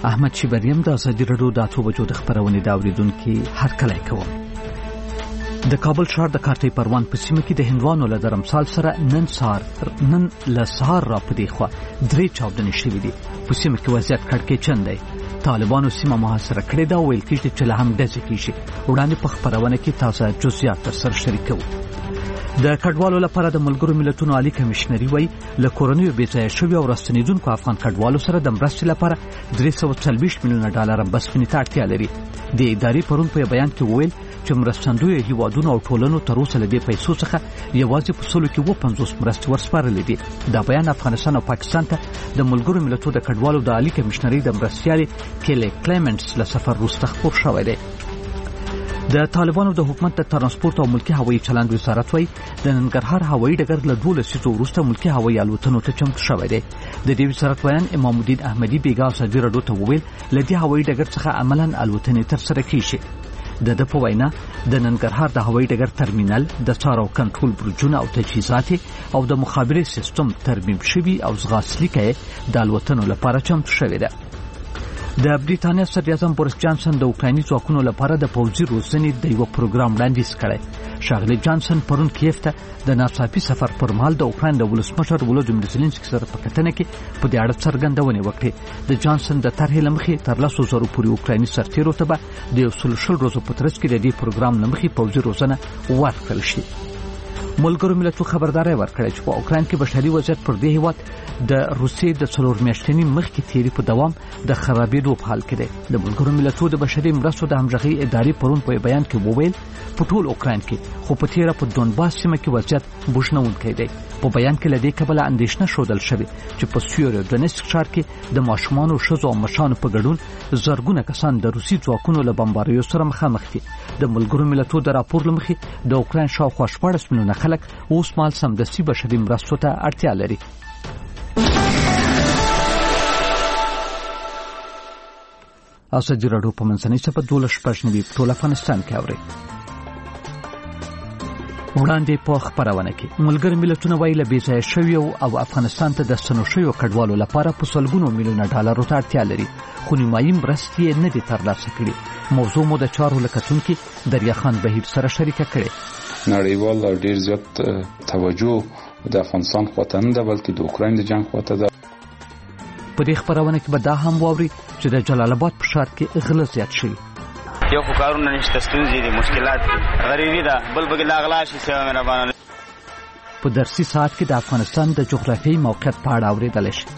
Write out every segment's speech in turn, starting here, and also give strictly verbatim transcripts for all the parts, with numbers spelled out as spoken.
احمد شیبریم د ازادي راډیو د اته بجو د خبرونې دا اوریدونکو هرکلی کوم. د کابل ښار د کارتې پروان په سیمه کې د هندوانو له درمسال سره نن سهار نن له سهار را پدې خوا درې چاودنې شوې دي. په سیمه کې وضعیت کړکېچن دی. طالبانو سیمه محاصره کړې ده او ویل کېږي چې له هم ډزې کېږي. وړاندې په خبرونه کې تازه جزئیات سره شریکوو. د کډوالو لپاره د ملګرو ملتونو عالی کمشنري وایي له کورنیو بې ځایه شوي او راستنېدونکو افغان کډوالو سره د مرستې لپاره درې سوه څلوېښت میلیونه ډالره بسپنې ته اړتیا لري. د ادارې پرون په بیان کې وویل چې مرستندویو هیوادونو او ټولنو تر اوسه له دې پیسو څخه یوازې په سلو کې اووه پنځوس مرستې ورسپارلې دي. دا بیان افغانستان او پاکستان ته د ملګرو ملتونو د کډوالو د عالی کمشنري د مرستیالې کیلی کلیمنټس له سفر وروسته خپور شوی دی. د طالبانو د حکومت د ترانسپورت او ملکی هوایي چلند وزارت وایي د ننګرهار هوایي ډګر له دوه لسیزو وروسته ملکی هوایي الوتنو ته چمتو شوی دی. د دې وزارت بیان امام الدین احمدي بیګا ازادي راډیو ته وویل له دې هوایي ډګر څخه عملاً الوتنې ترسره کیږي. د د په وینا د ننګرهار د هوایي ډګر ترمینل د څار او کنټرول برجونه او تجهیزات او د مخابرې سیستم ترمیم شوي او ځغاسلیکه د الوتنو لپاره چمتو شوی دی. د بریټانیا صدر اعظم بوریس جانسن د اوکرایني ځواکونو لپاره د پوځي روزنې د یو پروګرام وړاندیز کړی. ښاغلی جانسن پرون کیف ته د ناڅاپي سفر پر مهال د اوکراین د ولسمشر ولودیمیر زلنسکي سره په کتنه کې په دې اړه څرګندونې وکړې. د جانسن د طرحې له مخې تر لسو زرو پورې اوکرایني سرتیرو ته به د یو سل شل ورځو په ترڅ کې د دې پروګرام له مخې پوځي روزنه ورکړل شي. ملګرو ملتونو خبرداری ورکړی چې په اوکراین کې بشري وضعیت پر دې هیواد د روسیې د څلور میاشتني مخکې تیری په دوام د خرابېدو په حال کې دی. د ملګرو ملتونو د بشري مرستو د همغږۍ ادارې پرون په بیان کې وویل په ټول اوکراین کې خو په تیره په دونباس سیمه کې وضعیت بوږنوونکی دی. په بیان کې له دې کبله اندېښنه ښودل شوې چې په سیوریودونیسک ښار کې د ماشومانو ښځو او مشرانو په ګډون زرګونه کسان د روسي ځواکونو له بمباریو سره مخامخ دي. د ملګرو ملتونو د راپور له مخې د اوکراین شاوخوا شپاړس میلیونه خلک اوس مهال سمدستي بشري مرستو ته اړتیا لري. ازادي راډیو په منځنۍ صفحه دولس شپږ نوي په ټول افغانستان کې اوري. وړاندې په خبرونه کې ملګري ملتونه وایي له بې ځایه شویو او افغانستان ته د ستنو شویو کډوالو لپاره په سلګونو میلیونه ډالرو ته اړتیا لري خو نیمایي مرستې یې نه دي ترلاسه کړي. موضوع مو د چارو له کتونکي دریاخان بهیر سره شریکه کړې. نړیوال ډیر زیات توجه د افغانستان خواته نه ده بلکې د اوکراین د جنگ خواته ده. په دې خبرونه کې به دا هم واوري چې د جلال آباد په ښار کې غله زیات شوي. یو خو کارونه نشته، ستونزې دي، مشکلات دي، غریبي ده، بل بګ لا غلا شي سیوا مهربانه. په درسي ساعت کې د افغانستان د جغرافیایي موقعیت په اړه اورېدلی شي.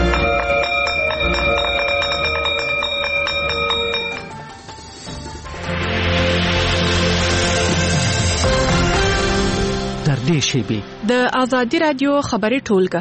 تر دې شیبې د ازادي راډیو خبري ټولګه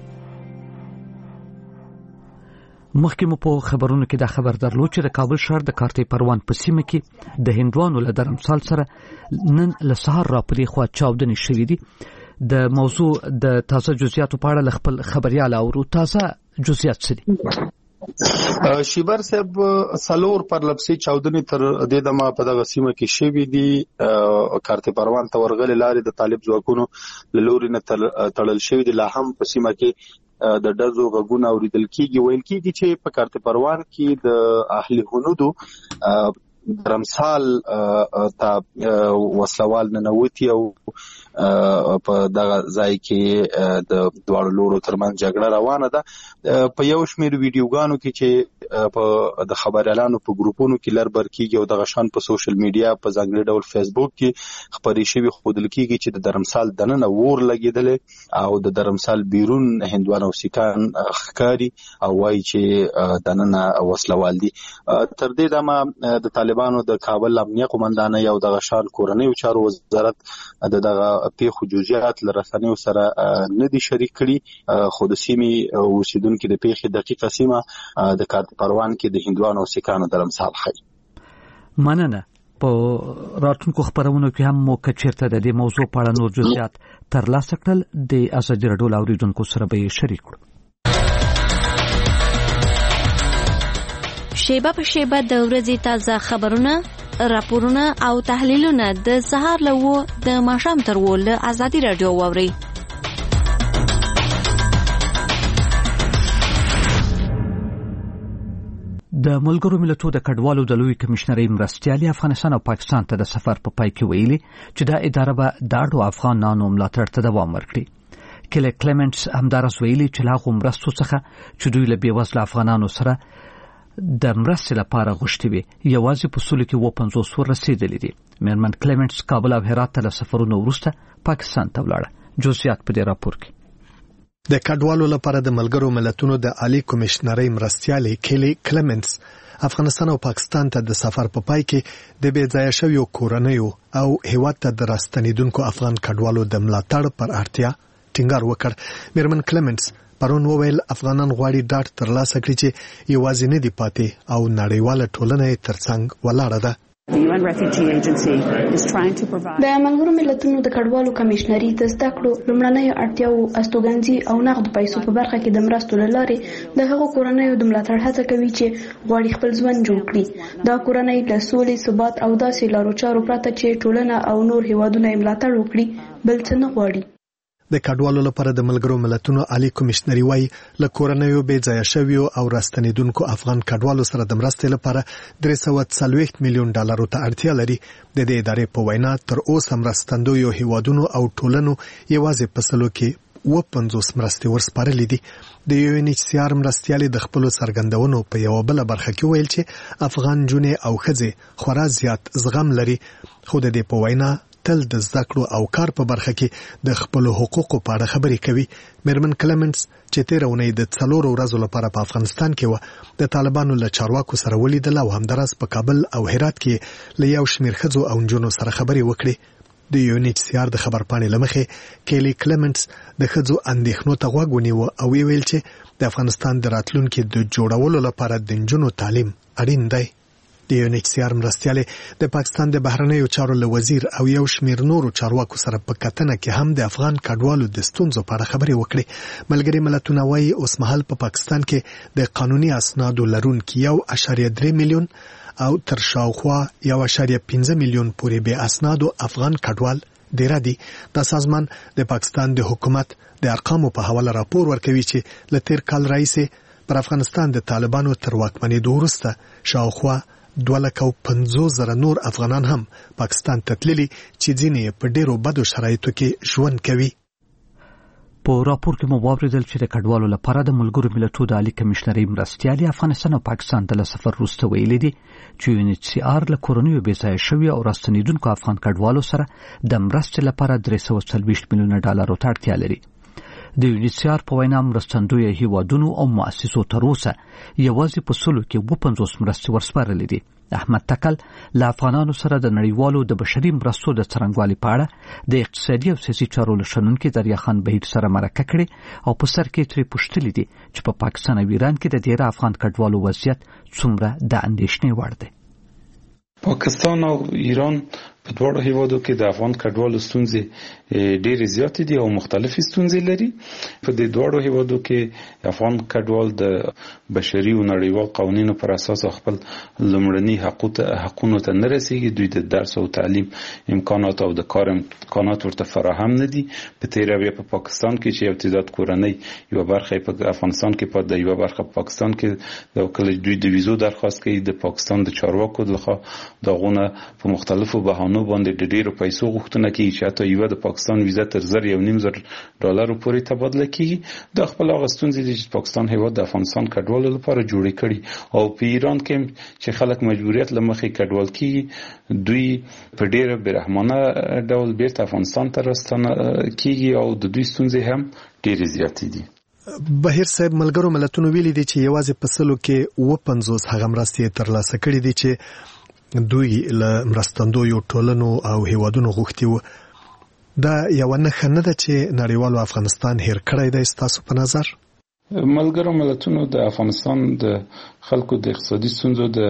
مخکې مو په خبرونو کې دا خبر درلود چې د کابل ښار د کارتې پروان په سیمه کې د هندوانو له درمسال سره نن له سهار را پرې خوا چاودنې شوې دي. د موضوع د تازه جزئیاتو په اړه خپل خبريال اورو. تازه جزئیات څه دي؟ شیبر صاحب سلور پر لپسي چاودنې تر دې دمه په دغه سیمه کې شوې دي. کارتې پروان ته ورغلې لارې د طالب ځواکونو له لوري نه تړل شوې دي. لا هم په سیمه کې د ډزو غږونه اوریدل کیږي. ویل کیږي چې په کارتې پروان کې د اهل هنودو درمسال ته وسلوال ننوتی او په دغه ځای کې د دوه لورو ترمنځ جګړه روانه ده. په یو شمېر ویډیوګانو کې چې په د خبريالانو په ګروپونو کې لربر کیږي او د غشان په سوشل میډیا په ځانګړي ډول فیسبوک کې خبري شوی خودل کیږي چې د درمسال دننه ور لګیدل او د درمسال بیرون هندوان او سیکان ښکاری او وایي چې دننه وسلوال دي. تر دې دمه د طالبانو د کابل امنیه قومندانه یو د غشان کورنۍ چارو وزارت دغه پیښو جزئیات لرسنیو سره نه دي شریک کړي خو د سیمې اوسیدونکو د پیښې دقیقه سیمه د کارت پروان کې د هندوانو او سیکانو درمسال خي. مننه. په راتلونکو خبرونو کې هم مو کچیرته د دې موضوع په اړه نور جزئیات ترلاسه کړل د ازادي راډیو اوریدونکو سره به شریک کړو. شیبه په شیبه د ورځې تازه خبرونه، راپورونه او تحلیلونه د سهار له و د ماښام تر و له ازادي راډیو واوري. د ملګرو ملتونو د کډوالو د لوی کمشنرۍ مرستیالي افغانستان او پاکستان ته د سفر په پای کې ویلي چې دا اداره به د اړو افغانانو ملاتړ ته دوام ورکړي. کله کلیمنټس همدارس ویلي چې لا غو مرستو څخه چې دوی له بېوزله افغانانو سره د مرستې لپاره غوښتي وي یوازې په سلو کې اووه پنځوس ور رسیدلي دي. میرمن کلیمنټس کابل او هرات ته له سفرونو وروسته پاکستان ته ولاړه. جزئیات په دې راپور کې. د کډوالو لپاره د ملګرو ملتونو د عالی کمشنرۍ مرستیالي کلی کلیمنټس افغانستان او پاکستان ته د سفر په پای کې د بې ځایه شویو کورنیو او هیواد ته د راستنیدونکو افغان کډوالو د ملاتړ پر اړتیا ټینګار وکړ. میرمن کلیمنټس پرون وویل افغانان غواړي ډاډ ترلاسه کړي چې یوازې نه دي پاتې او نړیواله ټولنه یې ترڅنګ ولاړه ده. د ملګرو ملتونو د کډوالو کمشنري د زده کړو لومړنیو اړتیاوو استوګنځي او نقد پیسو په برخه کې د مرستو له لارې د هغو کورنیو د ملاتړ هڅه کوي چې غواړي خپل ژوند جوړ کړي. دا کورنۍ له سولې ثبات او داسې لارو چارو پرته چې ټولنه او نور هیوادونه یې ملاتړ وکړي بل څه نه غواړي. د کډوالو لپاره د ملګرو ملتونو عالی کمشنري وايي له کورنیو بې ځایه شویو او راستنیدونکو افغان کډوالو سره د مرستې لپاره درې سوه څلوېښت میلیون ډالرو ته اړتیا لري. د دې ادارې په وینا تر اوسه مرستندویو هیوادونو او ټولنو یوازې په سلو کې اووه پنځوس مرستې ورسپارلې دي. د یو ان ایچ سی آر مرستیالي د خپلو څرګندونو په یوه بله برخه کې ویل چې افغان نجونې او ښځې خورا زیات زغم لري خو د دې په وینا تل د زده کړو او کار په برخه کې د خپل حقوقو په اړه خبرې کوي. میرمن کلیمنټس چې تیر اونۍ د څلورو ورځو لپاره په افغانستان کې و د طالبانو له چارواکو سره ولیدل او همدارس په کابل او هرات کې له یو شمېر ښځو او نجونو سره خبرې وکړې. د یو ان ایچ سی آر د خبرپاڼې له مخې کیلی کلیمنټس د ښځو اندېښنو ته غوږ ونیوه او ویل چې د افغانستان د راتلونکي د جوړولو لپاره د نجونو تعلیم اړین دی. د یو ان ایچ سی آر مرستیالي د پاکستان د بهرنیو چارو له وزیر او یو شمېر نورو چارواکو سره په کتنه کې هم د افغان کډوالو د ستونزو په اړه خبرې وکړې. ملګري ملتونه وايي اوس مهال په پاکستان کې د قانوني اسنادو لرونکي یو اعشاریه درې میلیون او تر شاوخوا یو اعشاریه پنځه میلیون پورې بې اسنادو افغان کډوال ډیره دي. دا سازمان د پاکستان د حکومت د ارقامو په حواله راپور ورکوي چې له تیر کال راهیسې پر افغانستان د طالبانو تر واکمنېدو وروسته شاوخوا دوه لکه او پنځوس زره نور افغانان هم پاکستان ته تللي چې ځینې په ډیرو بدو شرایطو کې ژوند کوي. په راپور کې مو واوریدل چې د کډوالو لپاره د ملګرو ملتونو د عالی کمشنرۍ مرستیالي افغانستان او پاکستان ته له سفر وروسته ویلي دي چې یو ان ایچ سی آر له کورنیو بې ځایه شویو او راستنیدونکو افغان کډوالو سره د مرستې لپاره درې سوه څلوېښت میلیونه ډالرو ته اړتیا لري. د یو ان ایچ سی آر په وینا مرستندویه هیوادونو او مؤسسو تر اوسه یوازې په سلو کې اووه پنځوس مرستې ورسپارلې دي. احمد تکل له افغانانو سره د نړیوالو د بشري مرستو د څرنګوالي په اړه د اقتصادي او سیاسي چارو له شنونکي دریا خان بهیر سره مرکه کړې او په سر کې ترې پوښتلي دي چې په پاکستان او ایران کې د ډیره افغان کډوالو وضعیت څومره د اندېښنې وړ دی. پاکستان او ایران په دواړو هیوادو کې د افغان کډوالو ستونزې ډېرې زیاتې دي او مختلفې ستونزې لري. په دې دواړو هیوادو کې افغان کډوال د بشري او نړیوال قوانینو پر اساس خپل لومړني حقونو ته نه رسیږي. دوی د درس او تعلیم امکانات او د کار امکانات ورته فراهم نه دي. په تېره بیا په پاکستان کې چې یو تعداد کورنۍ یوه برخه په افغانستان کې پاتې ده، یوه برخه په پاکستان کې د کله دوی د ویزو درخواست کوي د پاکستان د چارواکو لخوا دغونه په مختلفو بهانو نو باندې د ډیرو پیسو غوښتنه کوي چې حتی یو د پاکستان ویزه تر زر یو نیم زر ډالرو پورې تبادله کیږي. د خپل هغه ستونزې دي چې پاکستان هیواد د افغانستان کډوالو لپاره جوړې کړي او په ایران کې چې خلک مجبوریت له مخې کډوال کیږي دوی په ډیره برحمانه ډول بیرته افغانستان ته راستنه کیږي او د دوی ستونزې هم ډیرې زیاتې دي. بهیر صاحب ملګرو ملتونو ویلي دي چې یوازې په سلو کې اووه پنځوس هغه مرستې ترلاسه کړي دي چې دوی له مرستندویو ټولنو او هیوادونو غوښتي وو. دا یوه نښه نه ده چې نړیوالو افغانستان هیر کړی دی ستاسو په نظر؟ ملګرو ملتونو د افغانستان د خلکو د اقتصادي ستونزو د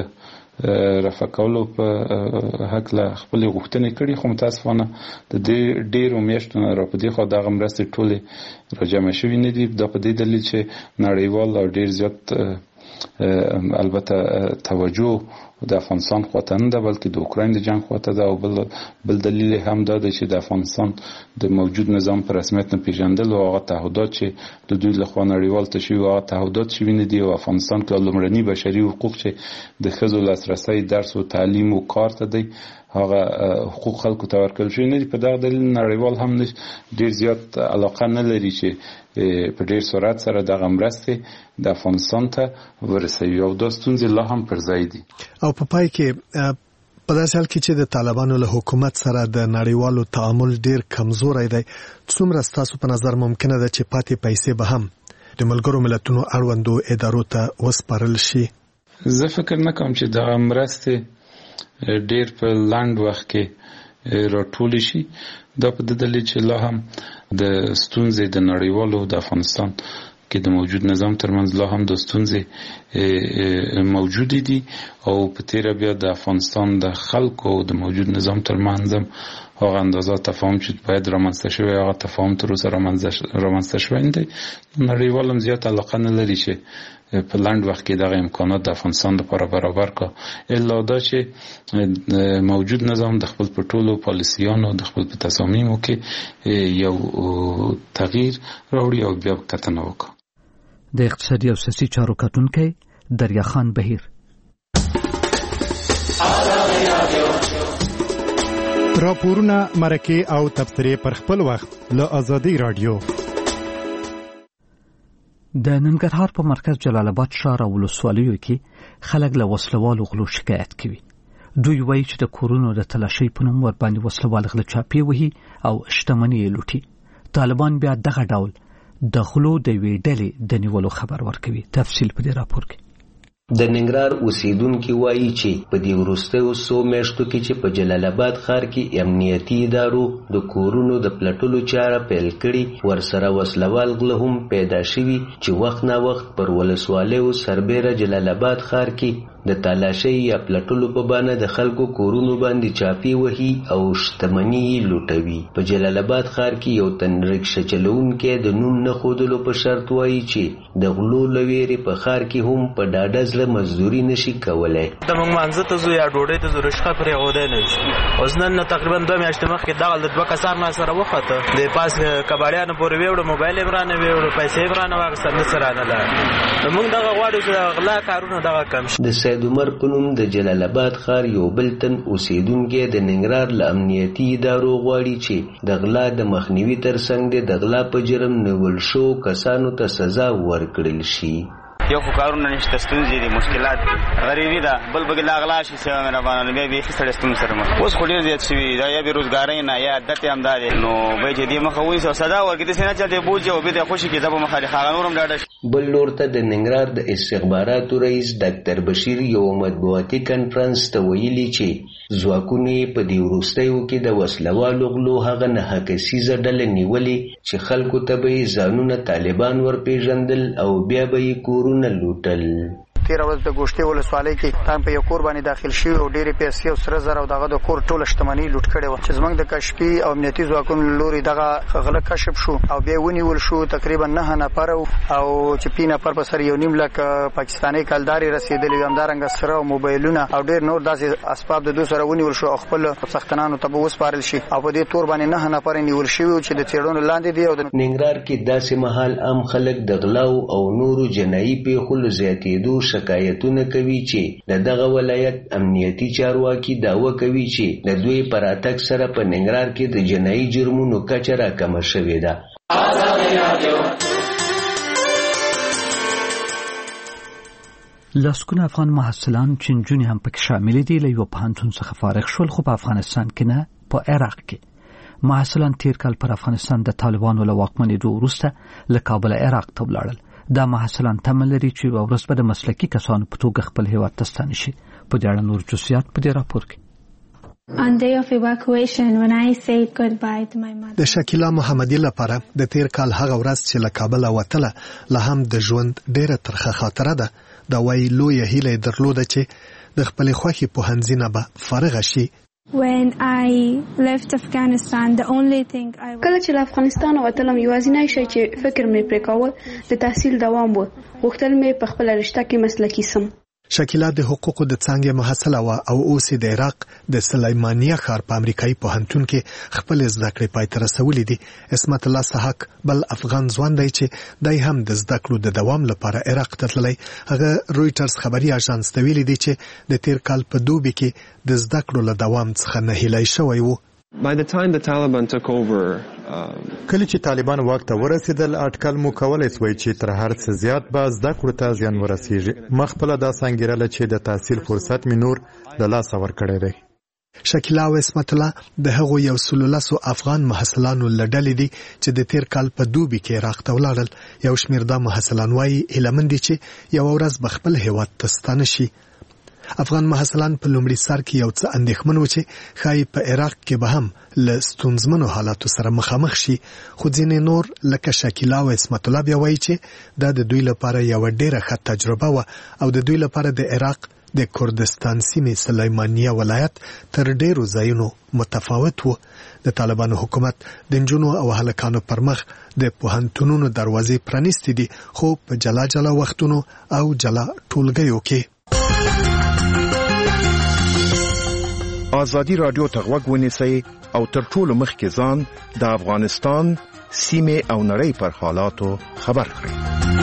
رفع کولو په هکله خپلې غوښتنې کړي، خو متاسفانه د دې ډېرو میاشتو نه راپدې خوا دغه مرستې ټولې راجمع شوي نه دي. دا په دې دلیل چې نړیوال او ډېر زیات البته توجه د افغانستان خواته نه ده بلکې د اوکراین د جنگ خواته ده او بل بل دلیل هم دا دی چې د افغانستان د موجود نظام په رسمیت نه پیژندل او هغه تعهدات چې د دوی له خوا نړیوال ته شوي هغه تعهدات شوي نه دي او افغانستان کې لومړني بشري حقوق چې د ښځو لاسرسی درس او تعلیم او کار ته دی هغه حقوق خلکو ته ورکړل شوي نه دي. په دغه دلیل نړیوال هم ډېر زیات علاقه نه لري چې په ډېر سرعت سره دغه مرستې د افغانستان ته ورسوي او دا ستونزې لا هم پر ځای دي. او په پای کې په داسې حال کې چې د طالبانو له حکومت سره د نړیوالو تعامل ډېر کمزوری دی، څومره ستاسو په نظر ممکنه ده چې پاتې پیسې به هم د ملګرو ملتونو اړوندو ادارو ته وسپارل شي؟ زه فکر نه کوم چې دغه مرستې ډېر په لنډ وخت کې راټول شي. دا په دلیل چې لا هم د ستونزې د نړیوالو د افغانستان کې د موجود نظام ترمنځ لا هم د ستونزې موجود دي او په تیره بیا د افغانستان د خلکو د موجود نظام ترمنځ هم هغه اندازه تفاهم چې باید رامنځته شوی هغه تفاهم تر اوسه رامنځته شوی نه دی. نړیوال هم زیات علاقه نه لري چې په لنډ وخت کې دغه امکانات د افغانستان لپاره برابر کا، الا دا چې موجود نظام د خپل په ټولو پالیسیانو د خپل په تصامیمو کې یو تغییر راوړي او بیا کتنه وکړي. د اقتصادي او سیاسي چارو کتونکی دریا خان بهیر. راپورونه مرکه او تبصرې پر خپل وخت له آزادي رادیو. د ننګرهار په مرکز جلال آباد ښار او ولسوالیو کې خلک له وسلوالو غلو شکایت کوي. دوی وایي چې د کورونو د تلاشۍ په نوم ورباندې وسلوال غله چاپې وهي او شتمنۍ یې لوټي. طالبان بیا دغه ډول د غلو د یوې ډلې د نیولو خبر ورکوي. تفصیل په دې راپور کې. د ننګرهار اوسیدونکو وایي چې په دې وروستیو څو میاشتو کې چې په جلال آباد ښار کې امنیتي ادارو د کورونو د پلټلو چاره پیل کړي، ورسره وسلوال غله هم پیدا شوي چې وخت نه وخت پر ولسوالیو سربیره جلال آباد ښار کې د تالاشۍ یا پلټلو په بانه د خلکو کورونو باندې چاپې وهي او شتمني یې لوټوي. په جلال آباد ښار کې یو تن رکشه چلوونکی د نوم نه ښودلو په شرط وایي چې د غلو له ویرې په ښار کې هم په ډاډه زړه مزدوري نشي کولی. د موږ مانځه ته ځو یا ډوډۍ ته ځو رشقه پرې غودی نه شي. اوس نن تقریبا دوه میاشتې مخکې دغه د دوه کسان ما سره وخته، د پاس کباړیانو پورې ویوړه، موبایل یې رانه ویوړه، پیسې یې رانه واخیستل، نه څه رانه لاړ. موږ دغه غواړو چې غلا کارونه دغه کم شي. د سید عمر په نوم د جلال آباد ښار یو بل تن اوسیدونکی د ننګرهار له امنیتي ادارو غواړي چې د غلا د مخنیوي ترڅنګ د غلا په جرم نیول شو کسانو ته سزا ورکړل شي. یو خو کارونه نشته، ستونزې دي، مشکلات دي، غریبي ده، بل به لا غلا شي سیوا مهربانه بیا بیخي سړی ستونزې سره مخ. اوس خو ډېر زیات شوي دا یا بېروزګارۍ نه یا عادت یې همدا دی، نو باید چې دې مخه ونیسي او سزا ورکړي، داسې نه چې دې بوځي او بیا دې خوشي کړي، دا به مخالف هغه نور هم ډاډه شي. بل لور ته د ننګرهار د استخباراتو رئیس ډاکټر بشیر یو مطبوعاتي کنفرانس ته ویلي چې ځواکونه په دې وروستیو کې د وسلوالو غلو هغه نهه کسیزه ډله نیولې چې خلکو ته به یې ځانونه طالبان ورپېژندل او بیا به یې کورونه لوټل. تیره ورځ د ګوشتې ولسوالۍ کې تام په یو کور باندې داخل شوي او ډېرې پیسې او سره زر او دغه د کور ټوله شتمني لوټ کړې وه چې زموږ د کشفي او امنیتي ځواکونو له لورې دغه غله کشف شو او بیا یې ونیول شو. تقریبا نهه نفره او چې پنځه نفر په سر یو نیم لک پاکستاني کلدارې رسېدلې وي، همدارنګه سره او موبایلونه او ډېر نور داسې اسباب د دوی سره ونیول شو او خپل څښتنانو ته به وسپارل شي او په دې تور باندې نهه نفر نیول شوي چې د څېړنو لاندې دي. او د ننګرهار کې داسې مهال عام خلک د غلاو او نورو جنایي پیښو له زیاتېدو شکایتونه کوي چې د دغه ولایت امنیتي چارواکي دعوه کوي چې د دوی پر اتک سره په ننګرهار کې د جنایي جرمونو کچه راکمه شوې ده. لسګونه افغان محصلان چې نجونې هم پکې شامل دي له یو پوهنتون څخه فارغ شول، خو په افغانستان کې نه، په عراق کې. محصلان تیر کال پر افغانستان د طالبانو له واکمنېدو وروسته له کابل عراق ته ولاړل. دا محصلان تمه لري چې یوه ورځ به د مسلکي کسانو په توګه خپل هېواد ته ستانه شي. په دې اړه نور جزئیات په دې راپور کې. On day of evacuation when I said goodbye to my mother. د شکیلا محمدي لپاره د تیر کال هغه ورځ چې له کابل وتله لا هم د ژوند ډیره ترخه خاطره ده. دا وایي لویه هیله درلوده چې د خپل خوښي پوهنځي نه به فارغ شي. When I left Afghanistan, the only thing I کله چې له افغانستان وتلم یوازینی شی چې فکر مې پرې کاوه د تحصیل دوام و. غوښتل مې په خپله رشته کې مسلکي سم. شکیلا د حقوقو د څانګې محصله و او اوس د عراق د سلیمانیه ښار په امریکایي پوهنتون کې خپل زده کړې پای ته رسولې دي. عصمت الله سحق بل افغان ځوان دی چې دای هم د زده کړو د دوام لپاره عراق ته تللی. هغه رويټرز خبري اژانس ته ویلي دي چې د تیر کال په دوبي کې د زده کړو له دوام څخه نه هیلای شوی و. By the time the Taliban took over, کله چې طالبان واک ته ورسېدل اټکل مو کولای شوی چې تر هر څه زیات به زده کړو ته زیان ورسیږي. مخبله دا څنګهراله چې د تحصیل فرصت می نور له لاسه ورکړی دی. شکیلا او عصمت الله د هغو یو سلولسو افغان محصلانو لړل دي چې د تیر کال په دوبي کې عراق ته ولاړل. یو شمېر دا محصلان وايي هیلمن دي چې یو ورځ به خپل هیواد ته ستانه شي. افغان محصلان په لومړي سر کې یو څه اندېښمن و چې ښایي په عراق کې به هم له ستونزمنو حالاتو سره مخامخ شي، خو ځینې نور لکه شکیلا او عصمت الله بیا وایي چې دا د دوی لپاره یوه ډېره ښه تجربه وه او د دوی لپاره د عراق د کردستان سیمې سلیمانیه ولایت تر ډېرو ځایونو متفاوت و. د طالبانو حکومت د نجونو او هلکانو پر مخ د پوهنتونونو دروازې پرانیستې دي، خو په جلا جلا وختونو او جلا ټولګیو کې. آزادی رادیو ته غوږ ونیسئ او تر ټولو مخکې ځان د افغانستان سیمې او نړۍ پر حالاتو خبر کړئ.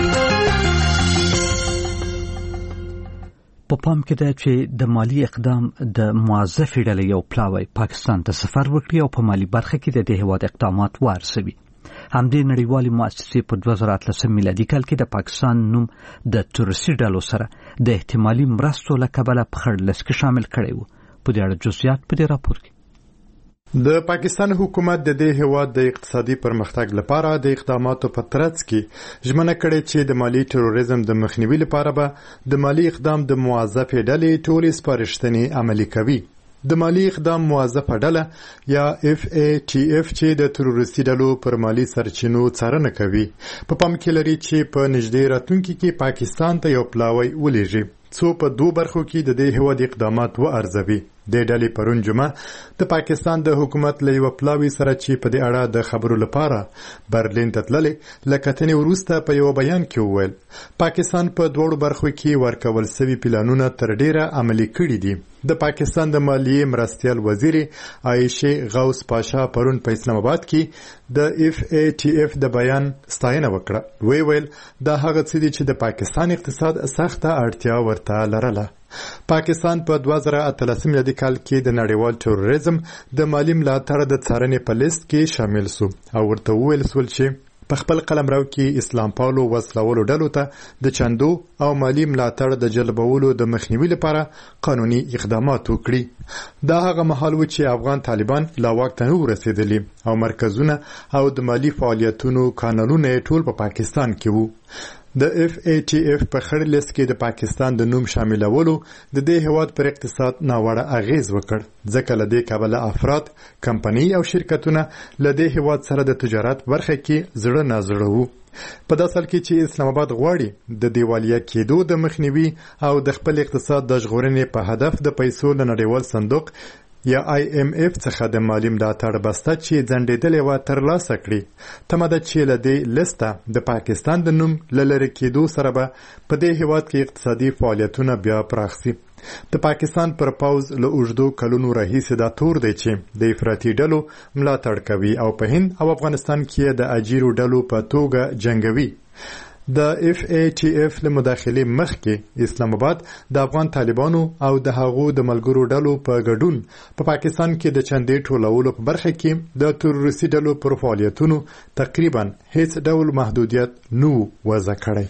په پام کې ده چې د مالی اقدام د موظفې ډلې یو پلاوی پاکستان ته سفر وکړي او په مالی برخه کې د دې هېواد اقدامات وارسوي. همدې نړیوالې مؤسسې په دوه زره اتلسم میلادي کال کې د پاکستان نوم د تروریستي ډلو سره د احتمالي مرستو له کبله په خړ لست کې شامل کړی و. په دې اړه جزئیات په دې راپور کې. د پاکستان حکومت د دې هیواد د اقتصادي پرمختګ لپاره د اقداماتو په ترڅ کې ژمنه کړې چې د مالی تروریزم د مخنیوي لپاره به د مالی اقدام د موظفې ډلې ټولې سپارښتنې عملي کوي. د مالی اقدام موظفه ډله یا اف ای ټي اف چې د تروریستي ډلو پر مالی سرچینو څارنه کوي په پام کې لري چې په نږدې راتلونکي کې پاکستان ته یو پلاوی ولېږي څو په دوه برخو کې د دې هیواد اقدامات وارزوي. د ډلې پرون جمعه د پاکستان د حکومت له یو پلاوی سره چې په دې اړه د خبرو لپاره برلین ته تللی لکه تنې وروسته په یو بیان کې وویل پاکستان په دوړو برخو کې ورکول سوي پلانونه تر ډیره عملي کړي دي. د پاکستان د مالیې مرستیال وزیر عایشه غوث پاشا پرون په اسلام آباد کې د اف ای ټي اف د بیان ستاینه وکړه. وی ویل دا هغه څه دي چې د پاکستان اقتصاد سخته اړتیا ورته لرله. پاکستان په دوه زره اتلسم میلادي کال کې د نړیوال تروریزم د مالی ملاتړ د څارنې په لیست کې شامل سو او ورته وویل سول چې په خپل قلمرو کې اسلام پالو وسلوالو ډلو ته د چندو او مالی ملاتړ د جلبولو د مخنیوي لپاره قانوني اقدامات وکړي. دا هغه مهال و چې افغان طالبان لا واک ته نه ورسېدلي او مرکزونه او د مالی فعالیتونو کانالونه ټول په پاکستان کې وو. د اف ای ټي اف په خړ لیست کې د پاکستان د نوم شاملولو د دې هیواد پر اقتصاد ناوړه اغیز وکړ ځکه له دې کبله افراد، کمپنۍ او شرکتونه له دې هیواد سره د تجارت برخه کې زړه نازړه وو. په داسې حال کې چې اسلام آباد غواړي د دیوالیا کېدو د مخنیوي او د خپل اقتصاد د ژغورنې په هدف د پیسو له نړیوال صندوق یا آی ایم اف څخه د مالی ملاتړ بسته چې ځنډېدلې وه ترلاسه کړي. تمه ده چې له دې لیسته د پاکستان د نوم له لرې کېدو سره به په دې هیواد کې اقتصادي فعالیتونه بیا پراخ شي. د پاکستان پر پوځ له اوږدو کلونو راهیسې دا تور دی چې د افراطي ډلو ملاتړ کوي او په هند او افغانستان کې د اجیرو ډلو په توګه جنګوي. د اف ای ټي اف له مداخلې مخکې اسلام آباد د افغان طالبانو او د هغو د ملګرو ډلو په ګډون په پاکستان کې د چندې ټولولو په برخه کې د تروریستي ډلو پر فعالیتونو تقریبا هیڅ ډول محدودیت نه وضع کړی.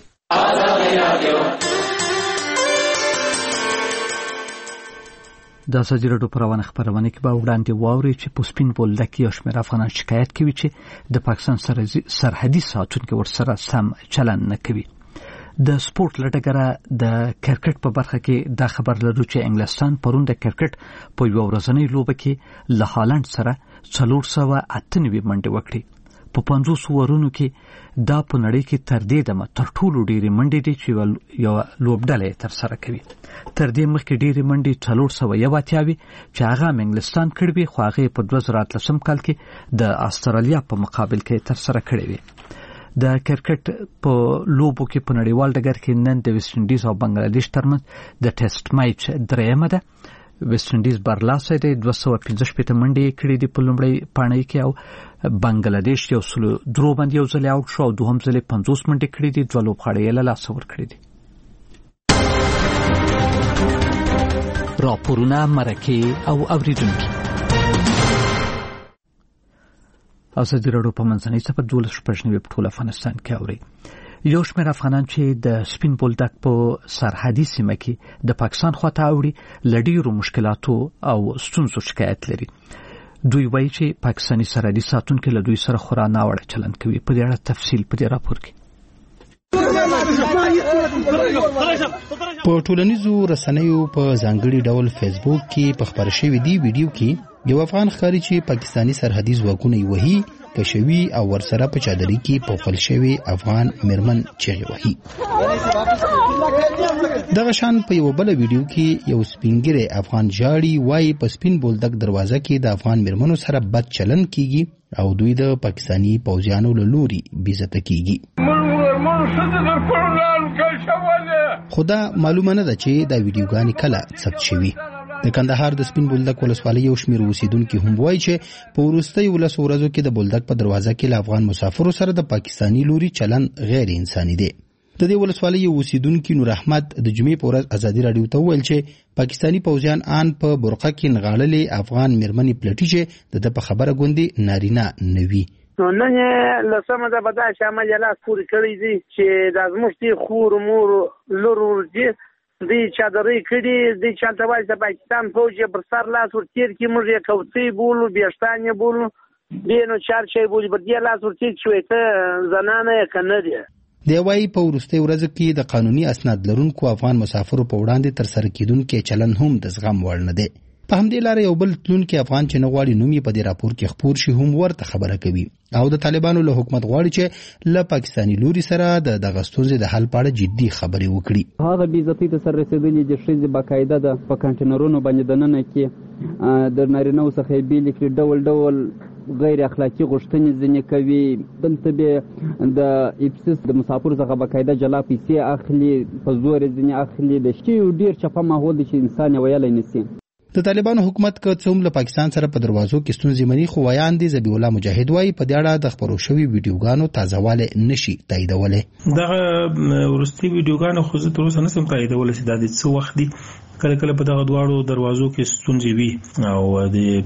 د ازادي راډیو په روانه خپرونه کې به وړاندې واورئ چې په سپین بولده کې یو شمېر افغانان شکایت کوي چې د پاکستان سرحدي ساتونکي ورسره سم چلند نه کوي. د سپورت له ډګره د کرکټ په برخه کې دا خبر لرو چې انګلستان پرون د کرکټ په یوه ورځنۍ لوبه کې له هالند سره څلور سوه اته نوي منډې وکړې. په پنځوس اورونو کې دا په نړۍ کې تر دې دمه تر ټولو ډېرې منډې دي چې یوه لوبډله یې ترسره کوي. تر دې مخکې ډېرې منډې څلور سوه یو اتیا وې چې هغه هم انګلستان کړې وې، خو هغه یې په دوه زره اتلسم کال کې د استرالیا په مقابل کې ترسره کړې وې. د کرکټ په لوبو کې په نړیوال ډګر کې نن د ویسټ انډیز او بنگلاديش ترمنځ د ټیسټ میچ دریمه ده. ویسټ انډیز برلاسه دی، دوه سوه پنځه شپېته منډې کړې دي په لومړۍ پاڼۍ کې، او بنگلاديش یو سل درو باندې یو ځل آوټ شو او دوهم ځل پنځوس منډې کړې دي، دوه لوبغاړي یې له لاسه ورکړي دي. راپورونه، مرکې او اوریدونکي. ازادي راډیو په منځنۍ صفحه دولس شپږ نوي په ټول افغانستان کې اوري. یو شمېر افغانان چې د سپین بولدک په سرحدي سیمه کې د پاکستان خواته اوړي له ډېرو مشکلاتو او ستونزو شکایت لري. دوی وایي چې پاکستاني سرحدي ساتونکي له دوی سره خورا ناوړه چلند کوي. په دې اړه تفصیل په دې راپور کې. په ټولنیزو رسنیو په ځانګړي ډول فیسبوک کې په خبر شوی دی ویډیو کې یو افغان ښکاري چې پاکستاني سرحدي ځواکونه یې وهي، کشوي او ورسره په چادري کې پوښل شوی افغان میرمن چیغې وهي. دغه شان په یو بل ویډیو کې یو سپینګری افغان جاړي وایي په سپین بولدک دروازه کې د افغان میرمنو سره بد چلند کیږي او دوی د پاکستاني پوځیانو له لوري بیزته کیږي. خدا معلومه نه ده چې دا ویډیوګانې کله ثبت شوي. د کندهار د سپین بولدک ولسوالۍ یو شمېر اوسیدونکي هم وایي چې په وروستیو ولسو ورځو کې د بولدک په دروازه کې له افغان مسافرو سره د پاکستاني لوري چلند غیر انساني دی. د دې ولسوالۍ اوسیدونکي نور احمد د جمعې په ورځ ازادي راډیو ته وویل چې پاکستاني پوځیان آن په برقه کې نغاړلې افغان میرمنې پلټي چې د په خبره ګوندې نارینه نه وي. نو نن یې لسمه ده په داسې عمل یې لاس پورې کړی دی چې دا زموږ دې خور مور لور ورځي دی چادرۍ کړي دی چالته وایي د پاکستان فوج یې پر سر لاس ورتېر کړي، موږ یې کوڅۍ بولو، بیشتان یې بولو، بیا نو چار شی بولي، پر دې لاس ورتېر شوی ته زنانه یې که نه دی. دی وایي په وروستیو ورځو کې د قانوني اسناد لرونکو افغان مسافرو په وړاندې ترسره کېدونکی چلن هم د زغم وړ نه دی. په همدې لاره یو بل تلونکی افغان چې نه غواړي نوم یې په دې راپور کې خپور شي هم ورته خبره کوي او د طالبانو له حکومت غواړي چې له پاکستاني لوري سره د دغه ستونزې د حل په اړه جدي خبرې وکړي. هغه بې عزتۍ ته سر رسېدلې د ښځې باقاعده ده په کنټینرونو باندې دننه کې د نارینهو څخه یې بېلې کړي، ډول ډول غیر اخلاقي غوښتنې ځینې کوي. دلته بیا د اپسس د مسافرو څخه باقاعده جلا پیسې اخلي، په زور یې ځینې اخلي. د شي یو ډېر چپه ماحول دی چې انسان یې ویلی نشي. د طالبانو حکومت که څه هم له پاکستان سره په دروازو کې ستونزې مني، خو ویاندې ذبیح الله مجاهد وایي په دې اړه د خپرو شوي ویډیوګانو تازهوالی نشي تاییدولی. دغه وروستي ویډیوګانو خو زه تر اوسه نشم تاییدولی چې دا د څه وخت دي. کله کله په دغه دواړو دروازو کې ستونزې وي او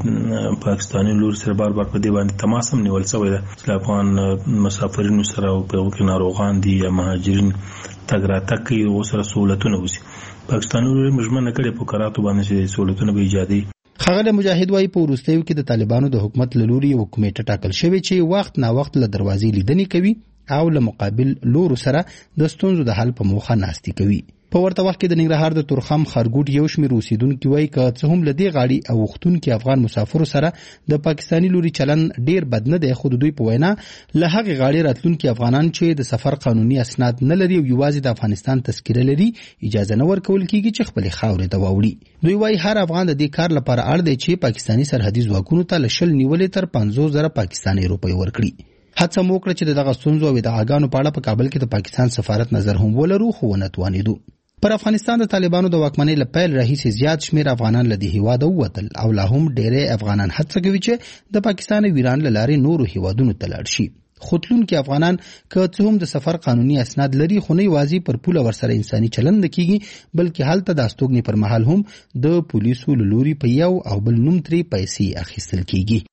د پاکستاني لوري سره بار بار په دې باندې تماس هم نیول شوی ده چې افغان مسافرینو سره او په هغو کې ناروغان دي یا مهاجرین تګ راتګ کوي، هغو سره سهولتونه وشي. پاکستاني لوري مجمنه کړې په کراتو باندې چې سهولتونه به ایجادي. ښاغلی مجاهد وایي په وروستیو کې د طالبانو د حکومت له لوري یوه کمیټه ټاکل شوې چې وخت نا وخت له دروازې لیدنې کوي او له مقابل لورو سره د ستونزو د حل په موخه ناستې کوي. په ورته وخت کې د ننګرهار د تورخم خارګوټ یو شمېر اوسیدونکي وایي که څه هم له دې غاړې او غوښتونکي افغان مسافرو سره د پاکستاني لوري چلن ډېر بد نه دی، خو د دوی په وینا له هغې غاړې راتلونکي افغانان چې د سفر قانوني اسناد نه لري او یوازې د افغانستان تذکره لري اجازه نه ورکول کېږي چې خپلې خاورې ته واوړي. دوی وایي هر افغان د دې کار لپاره اړ دی چې پاکستاني سرحدي ځواکونو ته له شل نیولې تر پنځوس زره پاکستاني روپۍ ورکړي. هڅه مو وکړه چې د دغه ستونزو او ادعاګانو په اړه په کابل کې د پاکستان سفارت نظر هم ولرو، خو ونه توانېدو. پر افغانستان د طالبانو د واکمنۍ له پیل راهیسې زیات شمېر افغانان له دې هېواده ووتل او لا هم ډېری افغانان هڅه کوي چې د پاکستان او ایران له لارې نورو هېوادونو ته لاړ شي. خو تلونکي افغانان که څه هم د سفر قانوني اسناد لري، خو نه یوازې پر پوله ورسره انساني چلند کېږي بلکې هلته د استوګنې پر مهال هم د پولیسو له لوري په یو او بل نوم ترې پیسې اخیستل کېږي.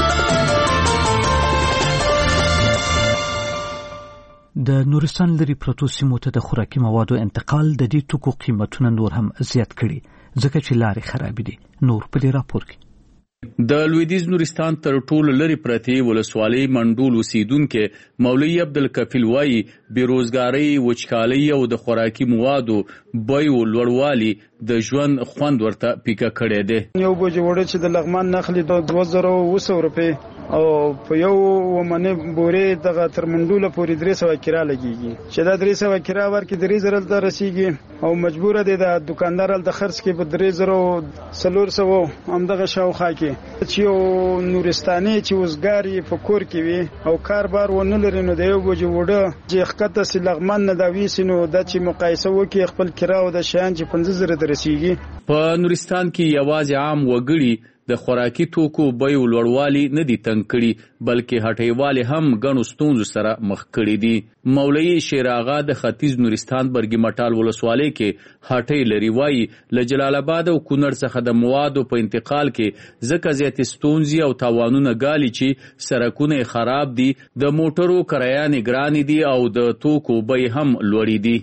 د نورستان لري پرتو سیمو ته د خوراکي موادو انتقال د دې توکو قیمتونه نور هم زیات کړي ځکه چې لارې خرابې دي. نور په دې راپور کې. د لویدیځ نورستان تر ټولو لرې پرتې ولسوالۍ منډول اوسیدونکي مولوي عبدالکفیل وایي بېروزګارۍ، وچکالۍ او د خوراکي موادو بیو لوړوالي د ژوند خوند ورته پیکه کړی دی. یو بوجۍ وړه چې د لغمان نخلي د دوه زره اوه سوه روپۍ او په یو ومنه بورې دغه تر منډوله پورې درې سوه کرا لګيږي چې دا درې سوه کرا ورکې درې زره ته رسیږي او مجبور دي د دکاندار د خرڅ کې په درې زره څلور سوه هم دغه شاوخوا کې چې یو نورستاني چې وزګاری په کور کې وي او کاربار ونه لري نو د یو بوجي وړه چې خطه سي لغمن نه دا ویسینو د چې مقایسه وکي خپل کرا او د شیان چې پنځه زره ته رسیږي. په نورستان کې یوازې عام وګړي د خوراکي توکو بیو لوړوالي نه دي تنګ کړي بلکې هټیوالي هم ګڼو ستونزو سره مخ کړي دي. مولوي شیر آغا د ختیځ نورستان برګي مټال ولسوالۍ کې هټۍ لري وایي له جلال آباد او کونړ څخه د موادو په انتقال کې ځکه زیاتې ستونزې او تاوانونه ګالي چې سړکونه خراب دي د موټرو کرایانې ګرانې دي او د توکو بیې هم لوړې دي.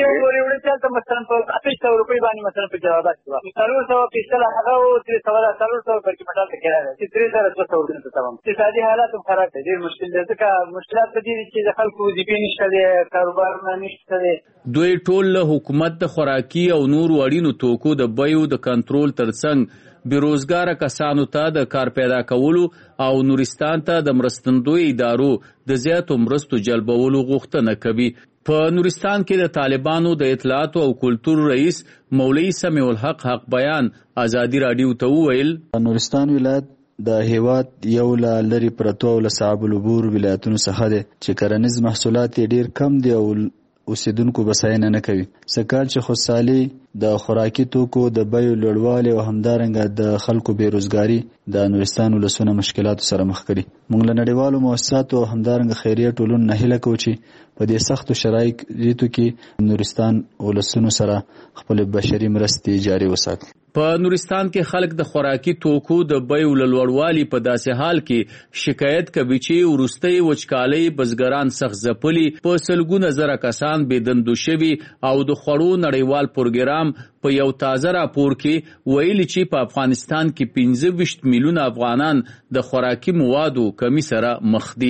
مثلا په اته سوه روپۍ باندې مثلا په جواب راځي څلور سوه پیسل هغه او درې سوه څلور سوه برکې مټال ته کېږي چې درې زره دوه سوه ورته تمام اقتصادي حالات هم خراب دي ډېر مشکل دي ځکه مشکلات په دې چې د خلکو وظیفې نشته دي کاروبارونه نشته دي. دوی ټول له حکومت د خوراکي او نورو اړینو توکو د بیو د کنټرول ترڅنګ بیروزګاره کسانو ته د کار پیدا کولو او نورستان ته د مرستندوی ادارو د زیاتو مرستو جلبولو غوښتنه کوي. په نورستان کې د طالبانو د اطلاعات او کلتور رئیس مولوي سمیع الحق حق بیان ازادي رادیو ته وویل نورستان ولایت د هیواد یو له لري پرتو له صعب العبور ولایتونو څخه دی چې کرنیز محصولات ډیر کم دي او اوسیدونکو بساینه نه کوي. سکهال چې خوشحالي د خوراکي توکو د بیو لوړوالي او همدارنګه د خلکو بیروزګاری د نورستان ولسونه مشکلاتو سره مخ کړي. موږ له نړیوالو مؤسساتو او همدارنګه خیریه ټولنو نه هیله کوو چې په دې سختو شرایطو کې نورستان ولسونو سره خپل بشري مرستې جاري وساتي. په نورستان کې خلک د خوراکي توکو د بیو لوړوالي په داسې حال کې شکایت کوي چې وروستۍ وچکالۍ بزګران سخت ځپلي په سلګونه زره کسان بېدندو شوي او د خوړو نړیوال پروګرام په یو تازه راپور کې ویلي چې په افغانستان کې پنځه ویشت میلیونه افغانان د خوراکي موادو کمی سره مخ دي.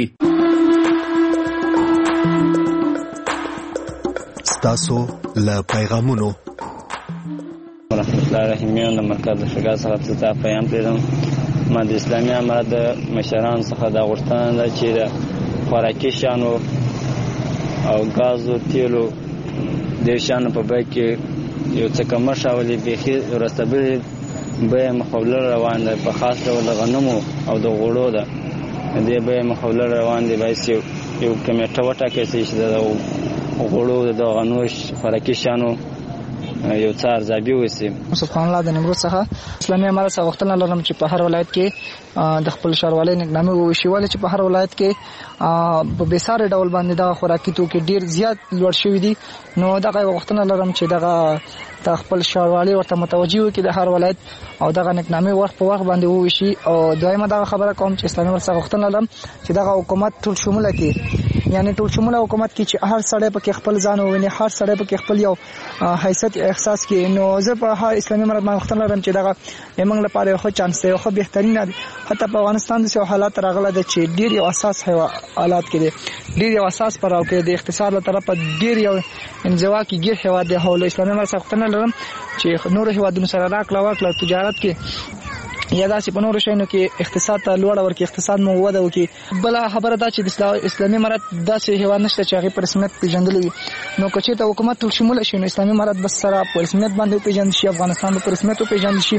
ستاسو له پیغامونو رحمت الله رحیمیان د مرکز د شګا څخه ته پیغام پیدم ما د اسلامي امارت د مشران څخه د غوښتنه ده چې د خوراکي شانو او غازو تیلو د شانو په بیه کې یو څه کم شاولي بيخي ورستبل به مخاوله روان ده په خاص ډول غنمو او د غوړو ده دې به مخاوله روان دي بایس یو کمیټه وټه کې چې د غوړو د غنوش خوراکي شانو یو څار ځابي وسی. سبحان الله د نمرود څخه اسلامي امارت څخه وختونه لرم چې په هر ولایت کې د خپل شاروالۍ نګنامه وشيواله چې په هر ولایت کې په بیساره ډول باندې د خوراکي توکي ډیر زیات لوړ شوی دي نو دغه وختونه لرم چې دغه د خپل شاروالۍ ورته متوجي وي چې د هر ولایت او دغه نګنامه وخت په وخت باندې وشي او دایمه دغه خبره کوم چې اسلامي امارت څخه وختونه لرم چې دغه حکومت ټول شموله کې یعنی ټول شموله حکومت کې چې هر سړی په خپل ځان وویني هر سړی په خپل یو حیثیت احساس کې نو زه په اسلامي امارت باندې وختونه لرم چې دغه موږ لپاره یو ښه چانس دی خو بهترین حتی په افغانستان د سیو حالات راغله د چې ډیر یو اساس حالات کې دي ډیر یو اساس پر او کې د اقتصاد له طرفه ډیر یو انزوا کې ګیر هواد دی هول اسلامي امارت څخه وختونه لرم چې نور هوادونو سره راکړه ورکړه تجارت کې یا داسې په نورو شیانو کې اقتصاد ته لوړ ورکړي اقتصاد مو وده وکړي. بله خبره دا چې د اسلامي امارت داسې هیواد نشته چې هغې په رسمیت پېژندلی وي نو که چېرته حکومت ټول شموله شي نو اسلامي امارت بس سره په رسمیت باندې وپېژندل شي افغانستان به په رسمیت وپېژندل شي.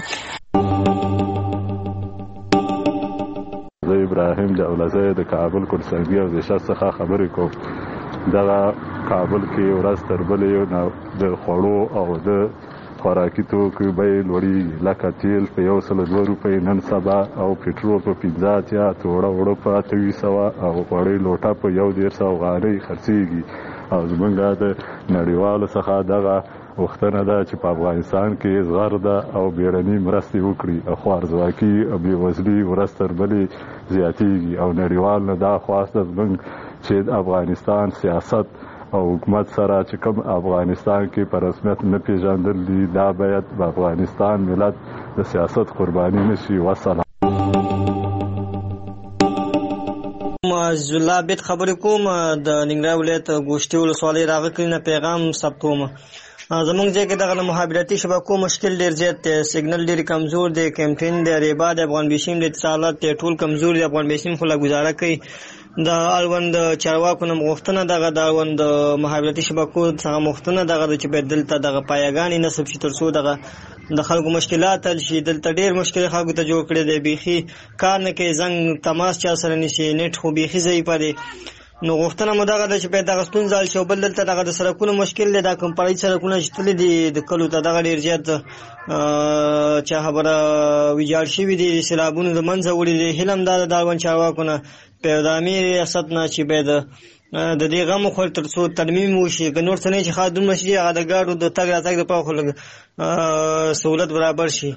زه ابراهیم جولزی د کابل کورسنګي او د شت څخه خبرې کوم. دغه کابل کې ورځ تر بلې د خوړو او د خوراکي توکو بیې لوړېږي لکه تیل په یو سل دوه روپۍ نن سبا او پټرول په پنځه اتیا توړه اوړه په اته ویشت سوه او غوړۍ لوټه په یو دېرش سوه افغانۍ خرڅېږي او زموږ د نړیوالو څخه دغه غوښتنه ده چې په افغانستان کې زغرده او بیړني مرستې وکړي او خوارځواکي او بېوزلي ورځ تر بلې زیاتېږي او نړیوال نه دا خواست ده زموږ چې افغانستان سیاست او حکومت سره چې کوم افغانستان کې په رسمیت نه پیژندل دي دا باید په افغانستان ملت د سیاست قرباني نشي. وسلام. زلا بیت خبرې کوم د ننګرهار ولایت ګوشتي ولسوالۍ راغلی نه پیغام ثبتوم. زمونږ ځای کې دغه مخابراتي شبکو مشکل ډېر زیات دی، سیګنل ډېر کمزور دی، کیمپین دی، ریبا د افغان بیسیم د اتصالات دی ټول کمزور دی. افغان بیسیم خو لا ګزاره کوي. د اړوند چارواکو نه غوښتنه دغه د اړوند مخابراتي شبکو څخه غوښتنه دغه چې باید دلته دغه پایګانې نصب شي تر څو دغه د خلکو مشکلات حل شي. دلته ډېر مشکل خلکو ته جوړ کړی دی، بیخي کار نه کوي، زنګ تماس چا سره نیسي، نیټ خو بیخي ضعیفه دی. نو غوښتنه مو دغه ده چې باید دغه ستونزه حل شي. او بل دلته دغه د سړکونو مشکل دی، دا کوم پړی سړکونه چې تللي دي د کلو ته دغه ډېر زیات چا خبره ویجاړ شوي دي، سیلابونو د منځه وړي دي. هیله هم دا ده د اړوند چارواکو نه په دامي ریاست نه چې باید د دې غم خور تر څو ترمیم وشي. که نور څه نه چې ښه دومره شي هغه د ګاډو د تګ راتګ دپاره خو لږ سهولت برابر شي.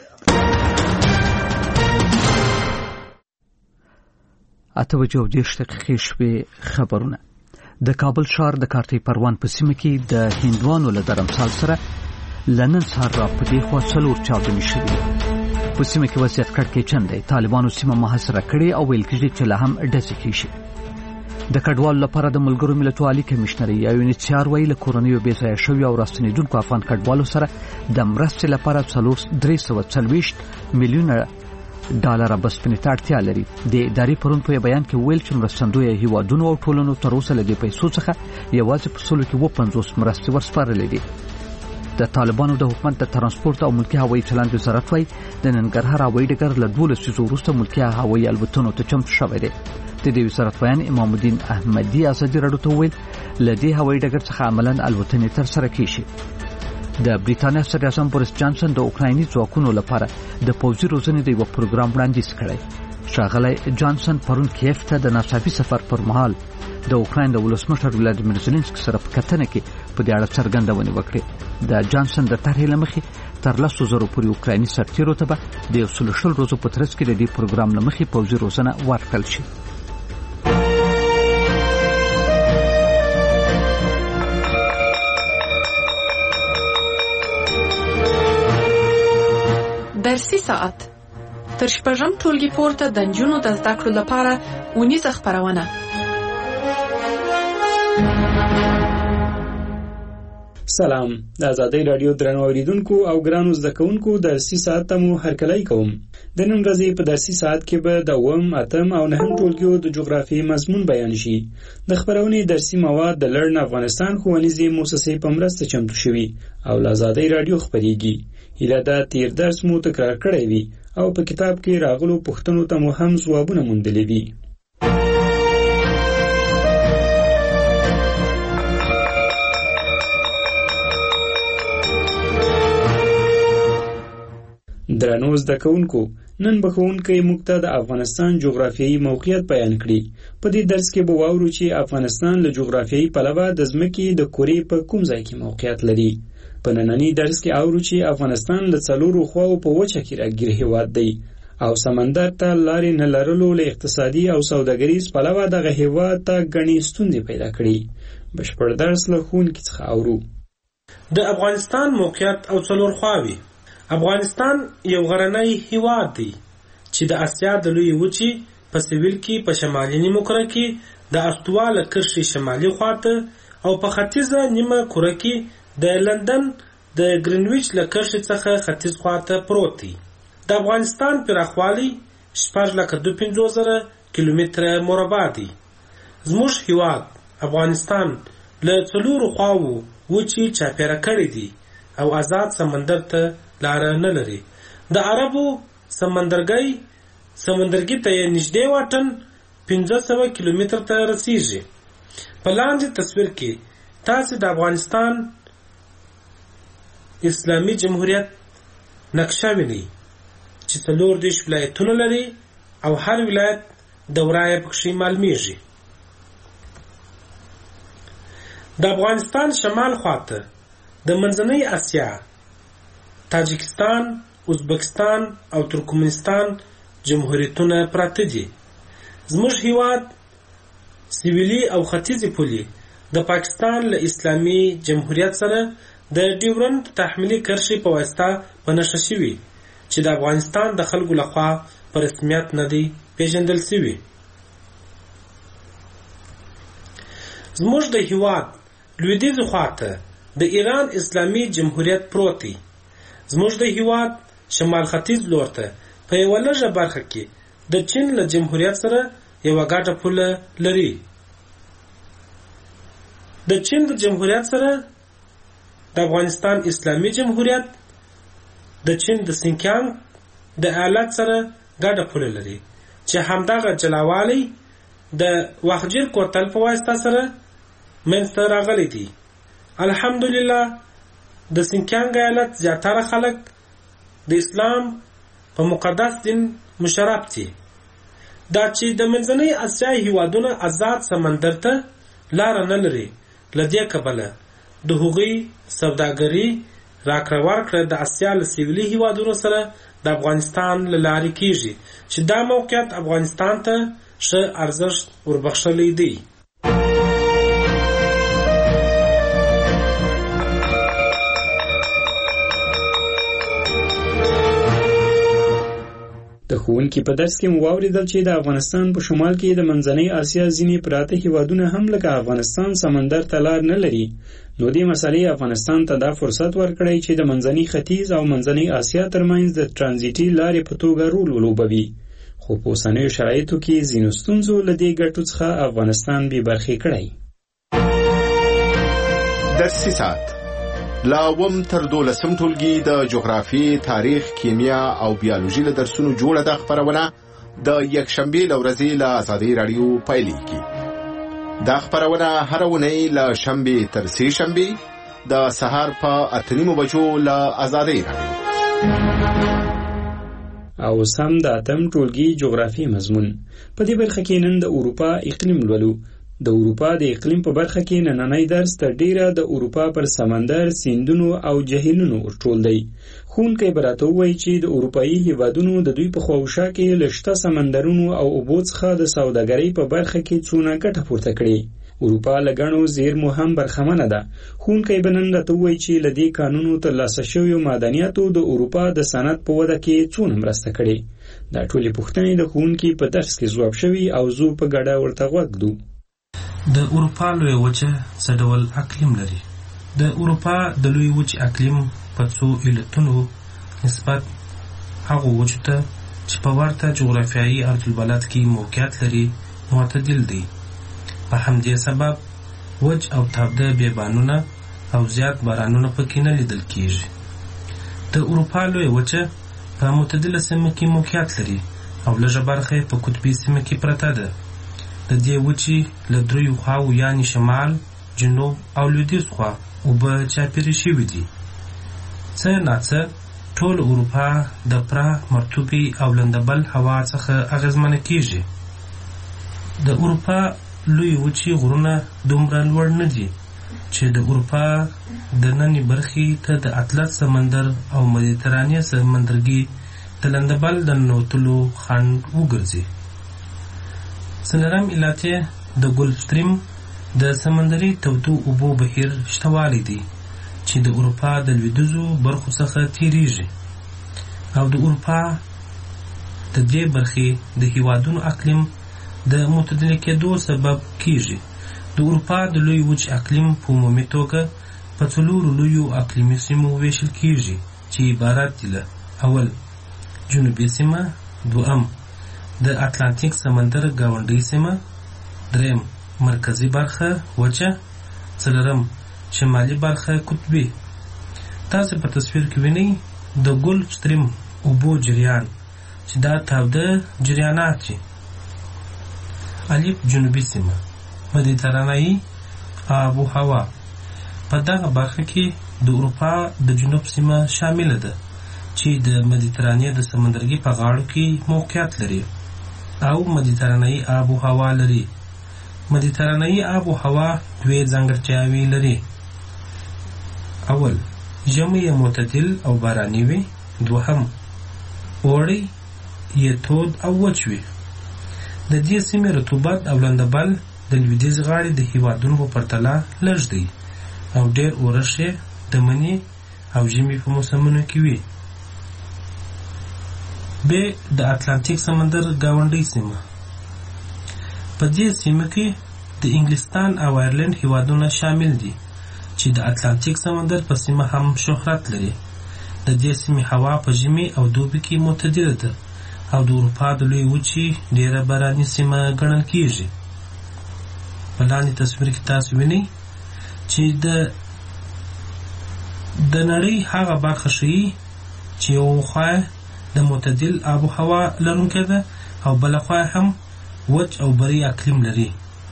اته بجې او دېرش دقیقې شوې خبرونه. د کابل ښار د کارتۍ پروان په سیمه کې د هندوانو له درمسال سره له نن سهار را په دې خوا څلور چاودنې شوي دي. په سیمه کې وضعیت کړکېچن دی. طالبانو سیمه محاصره کړې او ویل کېږي چې لا هم ډزې کېږي. د کډوالو لپاره د ملګرو ملتونو عالي کمیشنري یا یونیسیار وایي له کورنیو بې ځایه شویو او راستنېدونکو افغان کډوالو سره د مرستې لپاره څلور درې سوه څلوېښت میلیونه ډالره بسپنې ته اړتیا لري. د ادارې پرون په بیان کې ویل چې مرستندویه هیوادونو او ټولنو تر اوسه له دې پیسو څخه یوازې په سلو کې اووه پنځوس مرستې ورسپارلې دي. د طالبانو د حکومت د ترانسپورت او ملکي هوایي چلند وزارت وایي د ننګرهار هوایي ډګر له دوولس ورځو وروسته ملکي هوایي الوتنو ته چمتو شوی دی. د دې وزارت بیان امام الدین احمدي ازادي راډیو ته وویل له دې هوایي ډګر څخه عملاً الوتنې ترسره کیږي. د بریتانیا صدر اعظم بوریس جانسن د اوکرایني ځواکونو لپاره د پوځي روزنې د یو پروګرام وړاندیز کړی. ښاغلی جانسن پرون کیف ته د ناڅاپي سفر پر مهال د اوکراین د ولسمشر ولادیمیر زلنسکي سره په کتنه کې په دې اړه څرګندونې وکړې. د جانسن د طرحې له مخې تر لسو زرو پورې اوکرایني سرتیرو ته به د یو سلو شل ورځو په ترڅ کې د دې پروګرام له مخې پوځي روزنه ورکړل شي. درسي ساعت تر شپږم ټولګي پورته د نجونو د زده کړو لپاره اونیزه خپرونه. سلام، د آزادۍ راډیو درنو اوریدونکو او ګرانو زده کوونکو درسي ساعت ته مو هرکلی کوم. د نن ورځې په درسي ساعت کې به د اووم، اتم او نهم ټولګیو د جغرافیې مضمون بیان شي. د خپرونې درسي مواد د لرن افغانستان ښوونیزې موسسې په مرسته چمتو شوي او له آزادۍ راډیو خپریږي. هیله ده تیر درس مو تکرار کړی وي او په کتاب کې راغلو پوښتنو ته مو هم ځوابونه موندلي وي. درنو زده کوونکو، نن به ښوونکی موږ ته د افغانستان جغرافیایي موقعیت بیان کړي. په دې درس کې به واورو چې افغانستان له جغرافیایي پلوه د ځمکې د کرې په کوم ځای کې موقعیت لري. په ننني درس کې اورو چې افغانستان له څلورو خواو په وچه کې راګیر هېواد دی او سمندر ته لارې نه لرلو له اقتصادي او سوداګریز پلوه دغه هېواد ته ګڼې ستونزې پیدا کړي. بشپړ درس له ښوونکي څخه اورو. د افغانستان موقعیت او څلور خواوې. افغانستان یو غرنی هېواد دی چې د اسیا د لویې وچې په سویل کې په شمالي نیمه کره کې د استوا له کرښې شمالي خواته او په ختیځه نیمه کره کې د لندن د ګرینویچ له کرښې څخه ختیځ خواته پروت دی. د افغانستان پراخوالی شپږ لکه دوه پنځوس زره کیلومتره مربع دی. زموږ هېواد افغانستان له څلورو خواوو وچې چاپېره کړی دی او آزاد سمندر ته لاره نه لري. د عربو سمندرګي سمندرګي ته نږدې واټن پنځه سوه کیلومتر ته رسیږي. په لاندې تصویر کې تاسو د افغانستان اسلامي جمهوریت نقشه وینئ چې څلور دېرش ولایتونه لري او هر ولایت دوره یې پکښې معلومیږي. د افغانستان شمال خواته د منځنۍ اسیا، تاجکستان، ازبکستان او ترکمنستان جمهوریتونه پراته دي. زموږ هېواد سویلي او ختیځې پولې د پاکستان له اسلامي جمهوریت سره د ډیورنډ تحمیلي کرښې په واسطه په نښه شوي چې د افغانستان د خلکو لخوا په رسمیت نه دی پیژندل شوي. زموږ د هیواد لویدیځ خواته د ایران اسلامي جمهوریت پروت دی. زموږ د هیواد شمال ختیځ لور ته په یوه لږه برخه کې د چین له جمهوریت سره یوه ګډه پوله لري. د چین د جمهوریت سره د افغانستان اسلامي جمهوریت د چین د سینکیانګ د ایالت سره ګډه پوله لري چې همدغه جلاوالی د وخجیر کوتل په واسطه سره منځته راغلی دی. الحمدلله د سینکیانګ ایالت زیاتره خلک د اسلام په مقدس دین مشرف دي. دا چې د منځنۍ اسیا هیوادونه آزاد سمندر ته لاره نه لري، له دې کبله د هغوی سوداګري راکړه ورکړه د اسیا له سویلي هیوادونو سره د افغانستان له لارې کیږي چې دا موقعیت افغانستان ته ښه ارزښت وربخښلی دی. د ښوونکي په درس کې مو واورېدل چې د افغانستان په شمال کې د منځنۍ اسیا ځینې پراته هیوادونه هم لکه افغانستان سمندر ته لار نه لري. نو دې مسئلې افغانستان ته دا فرصت ورکړی چې د منځنۍ ختیځ او منځنۍ اسیا ترمنځ د ترانزیټي لارې په توګه رول ولوبوي. خو په اوسنیو شرایطو کې ځینو ستونزو له دې ګټو څخه افغانستان بې برخې کړی. درسي ساعت لا اووم تر دولسم ټولګي د جغرافیې، تاریخ، کیمیا او بیولوژي له درسونو جوړه ده خپرونه د یکشنبې له ورځې له ازادۍ راډیو پیلېږي. دا خپرونه هره اونۍ له شنبې تر سې شنبې د سهار په اته نیمو بجو له ازادۍ راډیو. او سم د اتم ټولګي جغرافي مضمون. په دې برخه کې نن د اروپا اقلیم لولو. د اروپا د اقلیم په برخه کې نننی درس تر ډیره د اروپا پر سمندر، سیندونو او جهیلونو ورټول دی. ښوونکی به راته ووایي چې د اروپایي هیوادونو د دوی په خواوشا کې له شته سمندرونو او اوبو څخه د سوداګرۍ په برخه کې څونه ګټه پورته کړي. اروپا له ګڼو زیرمو هم برخمنه ده. ښوونکی به نن راته ووایي چې له دې کانونو ترلاسه شویو معدنیاتو د اروپا د صنعت په وده کې څونه مرسته کړې. دا ټولې پوښتنې د ښوونکي په درس کې ځواب شوي او زه په ګډه ورته غوږ ږدو. د اروپا لویه وچه څه ډول اقلیم لري؟ د اروپا د لویې وچې اقلیم په څو علتونو نسبت هغو وچو ته چې په ورته جغرافیایي ارضالبلد کې موقعیت لري معتدل دی. په همدې سبب وچ او تابده بیابانونه او زیات بارانونه پکې نه لیدل کیږي. د اروپا لویه وچه په معتدله سیمه کې موقعیت لري او لږه برخه په قطبي سیمه کې پرته ده. د دې وچې له دریو خواو یعنې شمال، جنوب او لویدیځ خوا اوبه چاپېرې شوي دي. څه ناڅه ټول اروپا د پره، مرطوبې او لندبل هوا څخه اغېزمنه کیږي. د اروپا لوی وچې غرونه دومره لوړ نه دي چې د اروپا د نننۍ برخې ته د اطلس سمندر او مدیترانې سمندرګي د لندبل د ننوتلو خنډ وګرځي. څلورم علت د ګلف سټریم د سمندري تودو اوبو بهیر شتوالی دی چې د اروپا د لویدیځو برخو څخه تیریږي او د اروپا د دې برخې د هیوادونو اقلیم د معتدل کېدو سبب کیږي. د اروپا د لوی وچ اقلیم په عمومي توګه په څلورو لویو اقلیمي سیمو ویشل کیږي چې عبارت دي له اول جنوبي سیمه، دویم د اتلانتیک سمندر گاونډۍ سیمه، دریم مرکزی برخه وچه، څلورم شمالي برخه قطبي. تاسو په تصویر کې وینئ د ګلف سټریم اوبو جریان چې دا تاوده جریانات دي. الف جنوبي سیمه، مدیترانه‌ای آب و هوا. په دغه برخه کې د اروپا د جنوب سیمه شامله ده چې د مدیترانې د سمندرګي په غاړو کې موقعیت لري او مدیترانه‌ای آب و هوا لري. مدیترانه‌ای آب و هوا دوه ځانګړتیاوې لري. اول، ژمی معتدل او باراني وي. دوهم، اوړی یې تود او وچ وي. د دې سیمې رطوبت او لندبل د لویدیځ غاړې د هیوادونو په پرتله لږ دی او ډېر اورښت یې د مني او ژمي په موسمونو کې وي. ب د اتلانتیک سمندر گاونډۍ سیمه. په دې سیمه کې د د انګلستان او آیرلند هیوادونه شامل دي چې د اتلانتیک سمندر په سیمه هم شهرت لري. د دې سیمې هوا په ژمي او دوبي کې معتدله ده او د اروپا د لوی وچې ډیره باراني سیمه ګڼل کیږي. په لاندې تصویر کې تاسو وینئ چې د د نړۍ هغه برخه ښیي چې یو خوا د معتدل آب و هوا لرونکې ده او بله خوا هم وچ او بري اقلیم لري.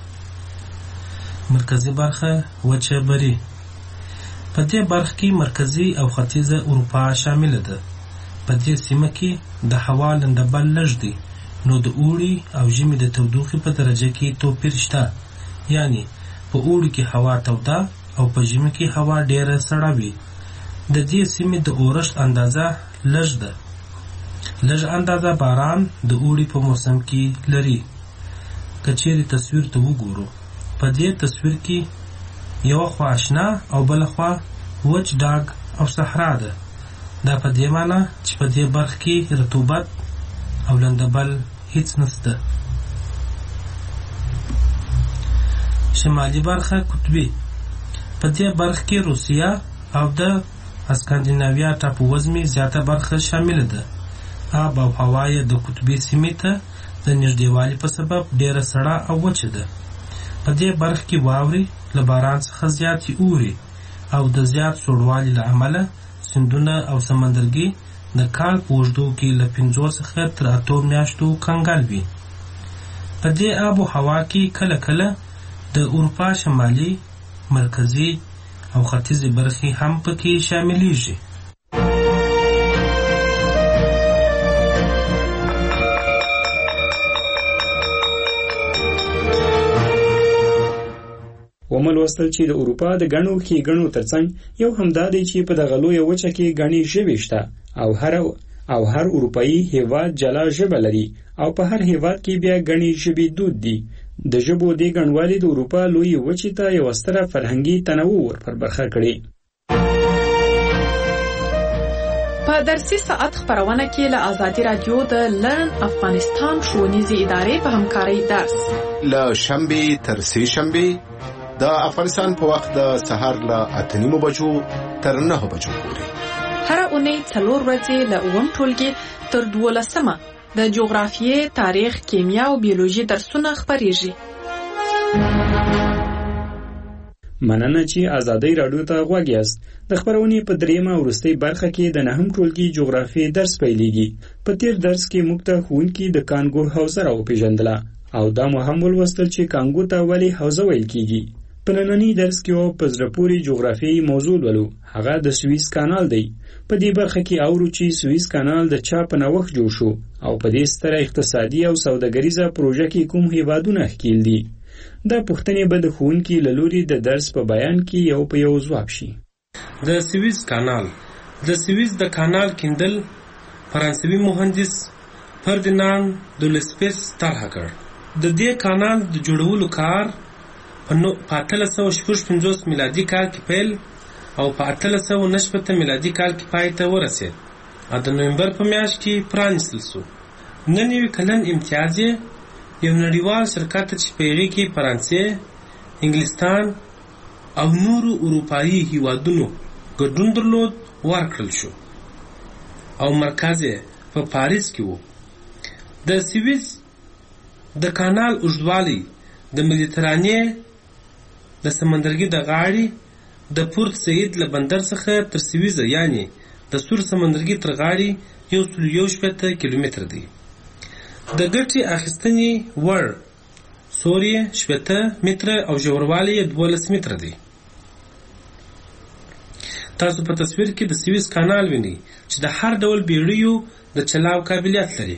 مرکزي برخه وچه بري. په دې برخه کې مرکزي او ختیځه اروپا شامله ده. په دې سیمه کې د هوا لندبل لږ دی، نو د اوړي او ژمي د تودوخې په درجه کې توپیر شته. یعنی په اوړي کې هوا توده او په ژمي کې هوا ډیره سړه وي. د دې سیمې د اورښت اندازه لږ ده. لږ اندازه باران د اوړي په موسم کې لري. که چیرې تصویر ته وګورو، په دې تصویر کې یوه خوا اشنا او بله خوا وچ ډاګ او صحرا ده. دا په دې معنی چې په دې برخه کې رطوبت او لندبل هیڅ نشته. شمالي برخه قطبي. په دې برخه کې روسیه او د اسکاندیناویا ټاپووزمې زیاته برخه شامله ده. آب او هوا یې د قطبي سیمې ته د نږدېوالي په سبب ډیره سړه او وچه ده. په دې برخه کې واورې له باران څخه زیاتې اوري او د زیات سوړوالي له امله سیندونه او سمندرګي د کال په اوږدو کې له پنځو څخه تر اتو میاشتو کنګل وي. په دې آب و هوا کې کله کله د اروپا شمالي، مرکزي او ختیځې برخې هم پکې شاملیږي. ومل وستل چې د اروپا د ګڼو ښېګڼو ترڅنګ یو همدا دی چې په دغه لویه وچه کې ګڼې ژبې شته او هر او هر اروپایي هیواد جلا ژبه لري او په هر هیواد کې بیا ګڼې ژبې دود دي. د ژبو دې ګڼوالي د اروپا لویې وچې ته یوه ستره فرهنګي تنوع ور پر برخه کړې. په درسي ساعت خپرونه کې له ازادي رادیو د لرن افغانستان ښوونیزې ادارې په همکارۍ درس له شنبې تر سې شنبې د افغانستان په وخت د سهار له اته نیمو بجو تر نهو بجو پورې. هره اونۍ څلور ورځې له اووم ټولګي تر دولسمه د جغرافیې، تاریخ، کیمیا او بیولوژي درسونه خپریږي. مننه چې ازادي رادیو ته غوږ یاست. د خپرونې په دریمه او وروستۍ برخه کې د نهم ټولګي جغرافیې درس پیلېږي. په تیر درس کې موږ ته ښوونکي د کانګو حوزه راوپېژندله او دا مو هم ولوستل چې کانګو ته ولې حوزه ویل کېږي. په ننني درس کې یو په زړه پورې جغرافیایي موضوع لولو، هغه د سویس کانال دی. په دې برخه کې اورو چې سویس کانال د چا په نوښت جوړ شو او په دې ستره اقتصادي او سوداګریزه پروژه کې کوم هیوادونه ښکیل دي. دا پوښتنې به د ښوونکي له لوري د درس په بیان کې یو په یو ځواب شي. د سویس کانال. د سویس د کانال کیندل فرانسوي مهندس فردیناند دولسپیس طرح کړ. د دې کانال د جوړولو کار په اتلس سوه شپږ پنځوس میلادي کال کې پیل او په اتلس سوه نهه شپېته میلادي کال کې پای ته ورسېد او د نومبر په میاشت کې پرانیستل شو. نهه نوي کلن امتیاز یې یو نړیوال شرکت چې په هغې کې فرانسې، انګلستان او نورو اروپایي هیوادونو ګډون درلود ورکړل شو او مرکز یې په پاریس کې و. د سویس د کانال اوږدوالی د مدیترانې د سمندرګي د غاړې د پورت سعید له بندر څخه تر سویزه یعنی د سور سمندرګي تر غاړې یو سل یو شپېته کیلومتر دی. د ګټې اخیستنې وړ سوري شپېته متره او ژوروالی یې دولس متره دی. تاسو په تصویر کې د سویس کانال وینئ چې د هر ډول بیړیو د چلاو قابلیت لري.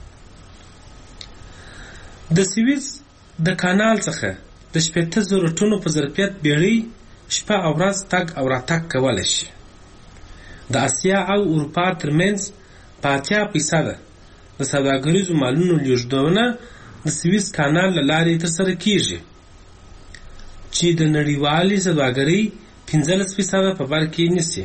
د سویس د کانال څخه د شپېته زره ټنو په ظرفیت بیړۍ شپه او ورځ تګ او راتګ کولی شي. د اسیا او اروپا ترمنځ په اتیا فیصده د سوداګریزو مالونو لیږدونه د سویس کانال له لارې ترسره کیږي چې د نړیوالې سوداګرۍ پنځلس فیصده په بر کې نیسي.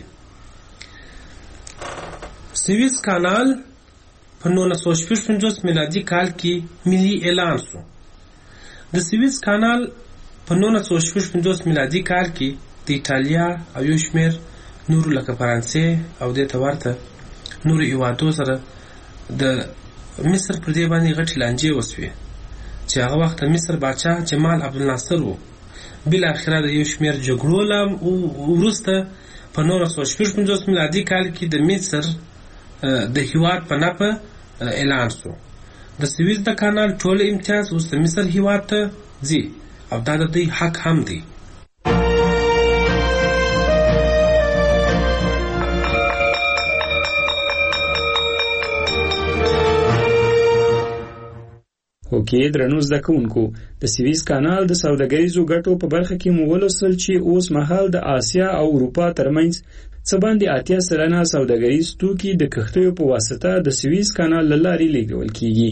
سویس کانال په نولس سوه شپږ پنځوس میلادي کال کې ملي اعلان شو. د سویس کانال په نولس سوه شپږ پنځوس میلادي کال کې د ایټالیا او یو شمېر نورو لکه فرانسې او دې ته ورته نورو هېوادو سره د مصر پر دې باندې غټې لانجې وسوې چې هغه وخت د مصر باچا جمال عبدالناصر و. بالاخره د یو شمېر جګړو له وروسته په نولس سوه شپږ پنځوس میلادي کال کې د مصر د هېواد په نفع اعلان شو. د سویس د کانال ټول امتیاز اوس د مصر هېواد ته ځي او دا د دوی حق هم دی. اوکې درنو زده کوونکو، د سویس کانال د سوداګریزو ګټو په برخه کې مو ولوستل چې اوس مهال د آسیا او اروپا ترمنځ څه باندې اتیا سلنه سوداګریز توکي د کښتیو په واسطه د سویس کانال له لارې لیږدول کیږي.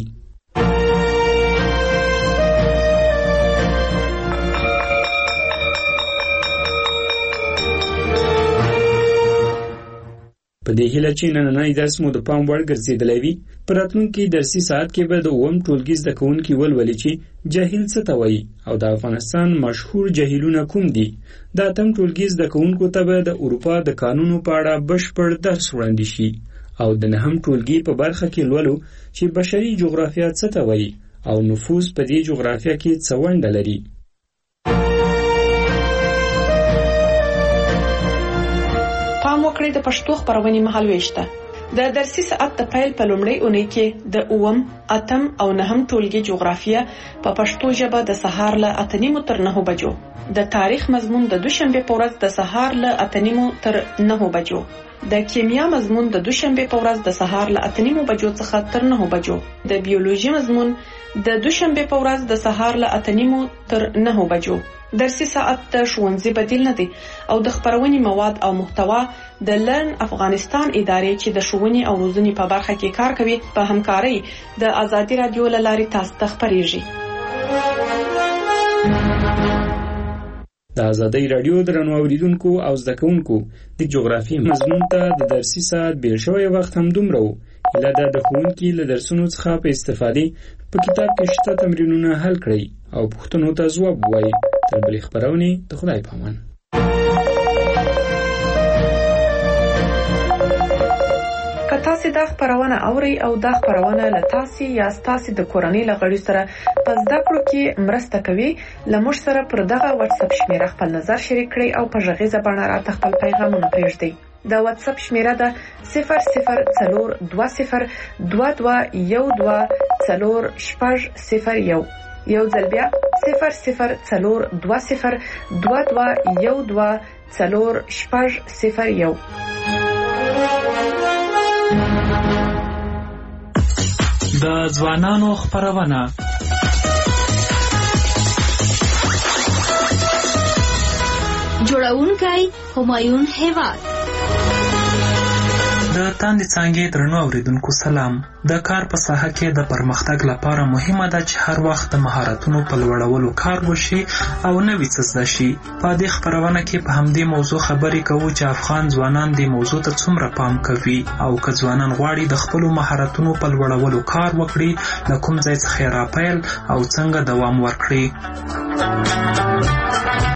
په دې هیله چې نننی درس مو د پام وړ ګرځېدلی وي، په راتلونکي درسي ساعت کې به د اووم ټولګي زده کوونکي ولولي چې جاهل څه ته وایي او د افغانستان مشهور جاهلونه کوم دي. د اتم ټولګي زده کوونکو ته به د اروپا د قانونو په اړه بشپړ درس وړاندې شي او د نهم ټولګي په برخه کې لولو چې بشري جغرافیه څه ته وایي او نفوس په دې جغرافیه کې څه ونډه لري. پام وکړئ د پښتو خبرونې مهالوېش ته. د درسي ساعت د پیل په لومړۍ اونۍ کې د اووم، اتم او نهم ټولګي جغرافیه په پښتو ژبه د سهار له اته نیمو تر نهو بجو، د تاریخ مضمون د دوشنبه په ورځ د سهار له اته نیمو تر نهو بجو، د کیمیا مضمون د دوشنبه په ورځ د سهار له اته نیمو بجو څخه تر نهو بجو، د بیولوژي مضمون د دوشنبه په ورځ د سهار له اته نیمو تر نهو بجو. درسي ساعت د ښوونځي بدیل نه دی او د خبرونې مواد او محتوا د لرن افغانستان ادارې چې د ښوونې او روزنې په برخه کې کار کوي په همکارۍ د ازادي رادیو له لارې تاسو ته خپرېږي. د ازادي رادیو درنو اوریدونکو او زده کوونکو د جغرافي مضمون ته د درسي ساعت بیل شوی وخت هم دومره و. هیله ده د ښوونکي له درسونو څخه په استفادې په کتاب کې شته تمرینونه حل کړئ او پوښتنو ته ځواب ووایئ. تر بلې خپرونې د خدای په امان. که تاسو دا خبرونه اورئ او دا خبرونه له تاسو یا تاسو د کورنۍ له غړي سره په زده کړو کې مرسته کوي، له موږ سره پر دغه واتس اپ شمیره خپل نظر شریک کړئ او په غږیزه بڼه راته خپل پیغامونه پرېږدئ. د واتس اپ شمیره ده صفر صفر څلور دوه صفر دوه دوه یو دوه څلور شپږ صفر یو. یو ځل بیا صفر صفر څلور دوه صفر دوه دوه یو دوه څلور شپږ صفر یو. د ځوانانو خبرونه جوړونکی همایون هیواد. د تاندې څانګې درنو اوریدونکو سلام. د کار په ساحه کې د پرمختګ لپاره مهمه ده چې هر وخت د مهارتونو په لوړولو کار وشي او نوي څه زده شي. په دې خبرونه کې په همدې موضوع خبرې کوو چې افغان ځوانان دې موضوع ته څومره پام کوي او که ځوانان غواړي د خپلو مهارتونو په لوړولو کار وکړي، له کوم ځای څخه یې راپیل او څنګه دوام ورکړي.